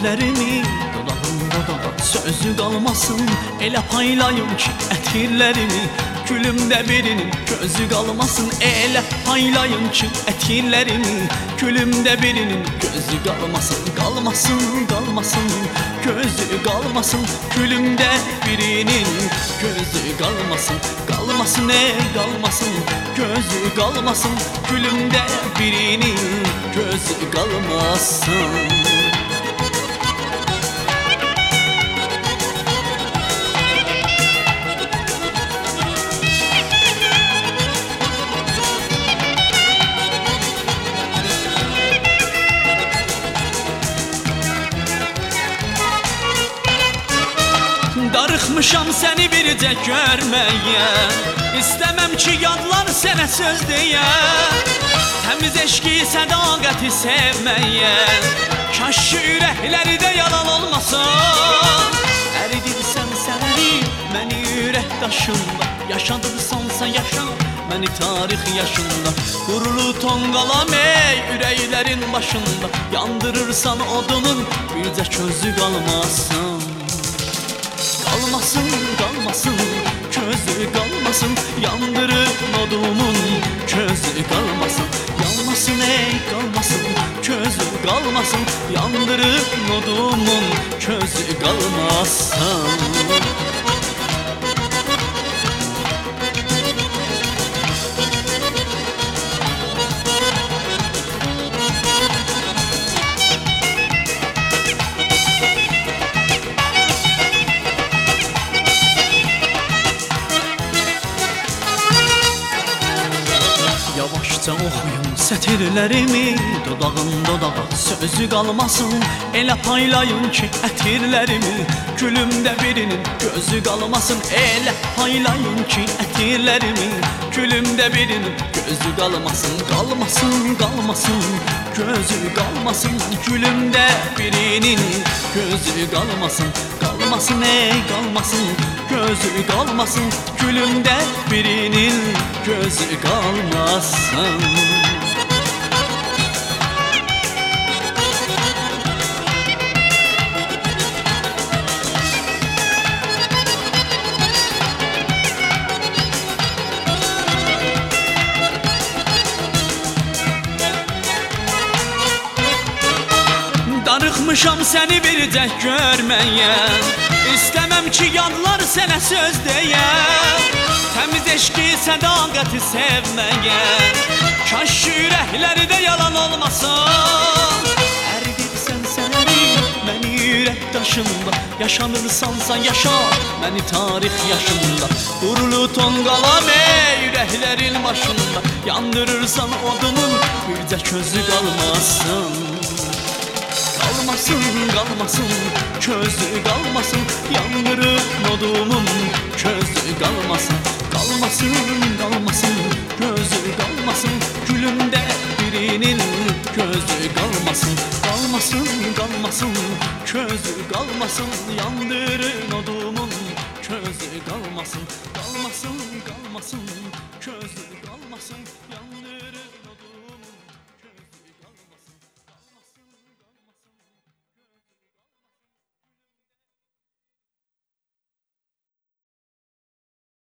sətirlərimi, dodağımda da sözü qalmasın. Elə paylayım ki ətirlərimi, gülümdə birinin gözü qalmasın. Elə paylayım ki ətirlərimi, gülümdə birinin gözü qalmasın. Qalmasın, qalmasın, gözü qalmasın, gülümdə birinin gözü qalmasın. Qalmasın, qalmasın, gözü qalmasın, gülümdə birinin gözü qalmasın. Darıxmışam səni bircə görməyə, İstəməm ki yadlar sənə söz deyə, təmiz eşqi sədaqəti sevməyə. Kaş ki ürəkləri yalan olmasın. Əridirsən səni məni ürək daşında, yaşadırsansa yaşa məni tarix yaşında. Qurulu tonqalam ey ürəklərin başında, yandırırsan odunun bircə közü qalmasın. Qalmasın, qalmasın, közü qalmasın, yandırın odumun közü qalmasın. Yanmasın ey qalmasın, közü qalmasın, yandırın odumun közü qalmasın. Yavaşca oxuyun sətirlərimi, dodağın dodağa sözü qalmasın. Elə paylayın ki ətirlərimi, gülümdə birinin gözü qalmasın. Elə paylayın ki ətirlərimi, gülümdə birinin gözü qalmasın. Qalmasın, qalmasın, gözü qalmasın, gülümdə birinin gözü qalmasın. Qalmasın ey qalmasın, gözü qalmasın, gülümdə birinin gözü qalmasın. Darıxmışam səni bircə görməyə, İstəməm ki yadlar sənə söz deyə, təmiz eşqi sədaqəti sevməyə. Kaş ürəkləri yalan olmasın. Əridirsən səni məni ürək daşında, yaşanırsansa yaşa məni tarix yaşında. Qurulu tonqalam ey ürəklərin başında, yandırırsan odumun bircə közü qalmasın. Qalmasın, qalmasın, közü qalmasın, yandırın odumun közü qalmasın. Qalmasın, qalmasın, gözü qalmasın, gülümdə birinin gözü qalmasın. Qalmasın, qalmasın, közü qalmasın, yandırın odumun közü qalmasın. Qalmasın, qalmasın.